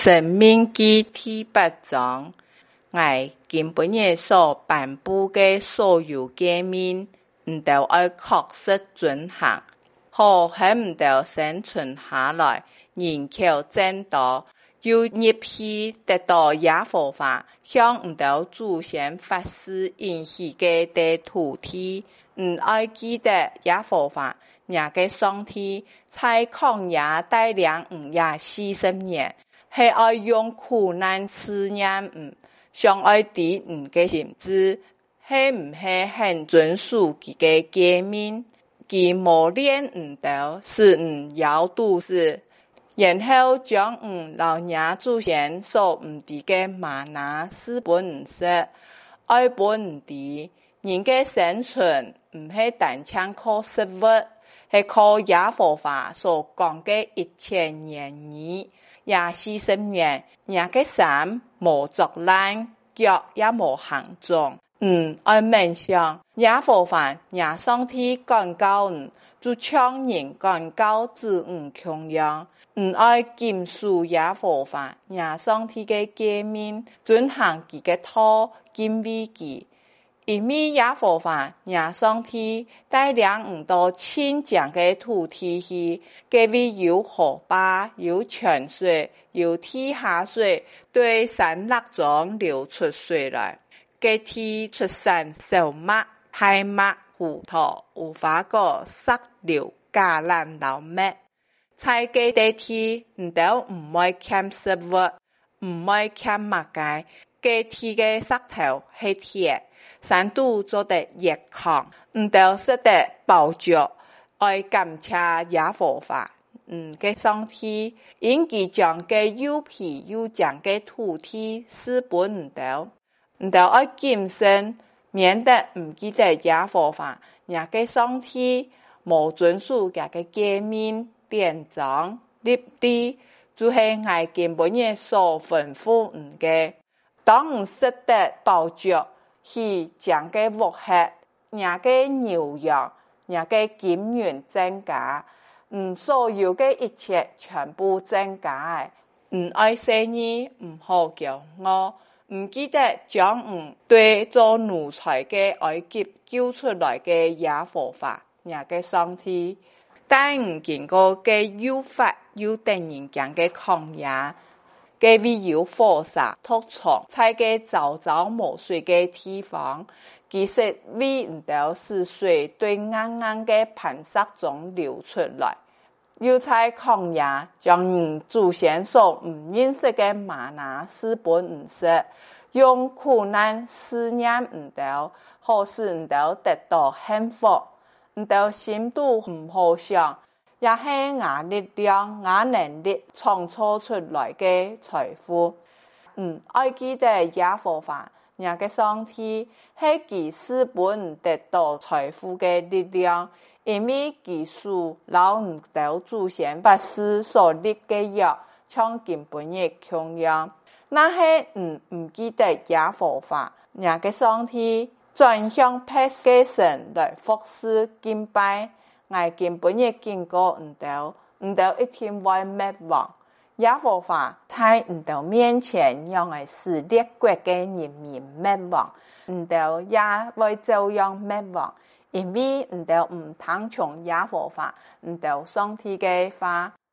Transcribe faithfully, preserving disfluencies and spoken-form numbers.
生命記第八章，我今本日所頒布嘅所有誡命，唔都要確實遵行，好喺唔都生存下來，人口增多，要入去得到耶和華向唔都祖先發誓應許嘅地土地，唔愛記得耶和華，也嘅上帝在曠野帶領唔也四十年。係愛用苦難試驗唔，想愛敵唔嘅心志，係唔係很遵守佢嘅誡命，佢磨練唔到，使唔有度時，然後將唔老爺祖先所唔知嘅嗎哪賜本唔食，愛本唔知，人嘅生存唔係單單靠食物，係靠耶和華所講嘅一切言語。也四十年，也嘅衫無作爛，腳也無行蹤。嗯，愛冥想，耶和華也上帝管教唔，就像人管教子唔窮樣。唔愛謹守耶和華，也上帝嘅誡命，遵行佢嘅道，敬畏佢。因為耶和華也上帝帶領唔到千江嘅土地去，佢為有河壩、有泉水、有地下水，對山脈中流出水來。佢地出產小麥、大麥、葡萄、無花果、石榴、橄欖、老麥。在佢地地唔都唔會欠食物，唔會欠物價。佢地嘅石頭係鐵。山度做得越強，唔都識得保障，愛感謝耶和華。嗯，嘅上帝因佢將嘅又皮又強嘅土地賜本唔都，唔都愛謹慎，免得唔記得耶和華。也嘅上帝無遵守佢嘅誡命、典章、律例，就係我今本日所吩咐唔嘅，當唔識得保障。去將個物質，也個牛羊，也個金元增加，嗯，所有嘅一切全部增加，唔愛生意，唔好驕傲，唔記得將唔對做奴才嘅埃及救出來嘅耶和華，也個上帝，但唔經過嘅誘發誘等人講嘅曠野。佢為有火沙毒蟲，在個糟糟無水嘅地方，其實為唔到使水對硬硬嘅磐石中流出來。又在曠野將人祖先所唔認識嘅嗎哪賜本唔食，用苦難試驗唔到，好使唔到得到幸福，唔到心度唔好想。也係我力量、我能力創造出來嘅財富。嗯，愛記得耶和華，也嘅上帝係佢使本得到財富嘅力量，因為佢屬老唔到祖先發誓所立嘅約，像今本日同樣。那係唔唔記得耶和華，也嘅上帝轉向別嘅神來服侍敬拜。我今本日經過唔到，唔到一天會滅亡。耶和華在唔到面前，讓我使列國嘅人民滅亡，唔到也會照樣滅亡，因為唔到唔聽從耶和華，唔到上帝嘅話。